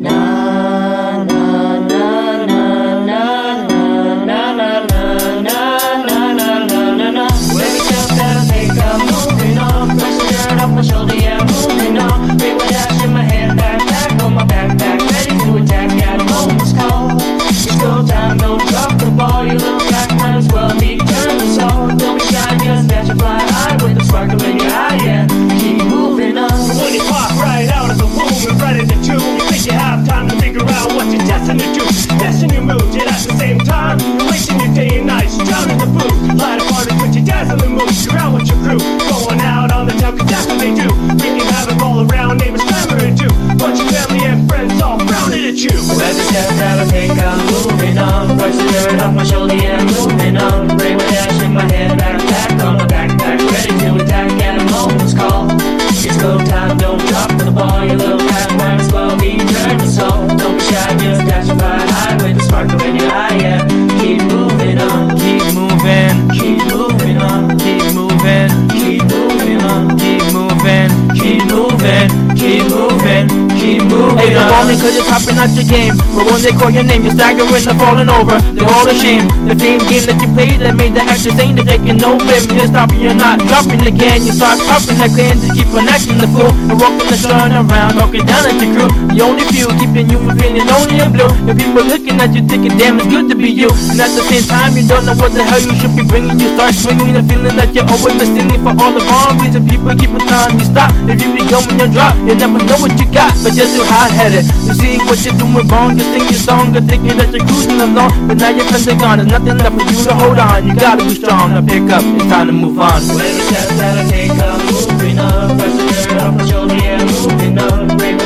Every step that I take, I'm moving on. Brush the dirt off my shoulder, yeah, I'm moving on. Bring my dash in my head, back on my backpack, ready to attack at a moment's call. It's go time, don't drop the ball. You look back, might as well be turned to soul. Don't be shy, just dash and fly high with the sparkle in your eye, yeah. Keep moving on, keep moving, keep moving on, keep moving, keep moving on, keep moving, keep moving, keep moving, keep moving. Hey, they're falling cause you're topping out your game. But when they call your name, you're staggering, they're falling over. They're all ashamed. The same game that you played that made the actors saying they're taking no blame. You're stopping, you're not dropping again. You start popping that clan to keep on acting the fool. And walking the sun around, talking down at your crew. The only few keeping you from feeling lonely and blue. The people looking at you thinking, damn, it's good to be you. And at the same time, you don't know what the hell you should be bringing. You start swinging the feeling that you're always listening for all the wrong reasons. People keep on telling you stop. If you be going and drop, you never know what you got. But just too hot-headed. You see what you're doing wrong. You sing your song, you're thinking that you're cruising along. But now your friends are gone, there's nothing left for you to hold on. You gotta be strong, now pick up, it's time to move on. Every step that I take, I'm moving on. Press the dirt off my shoulder, yeah, I'm moving on. Break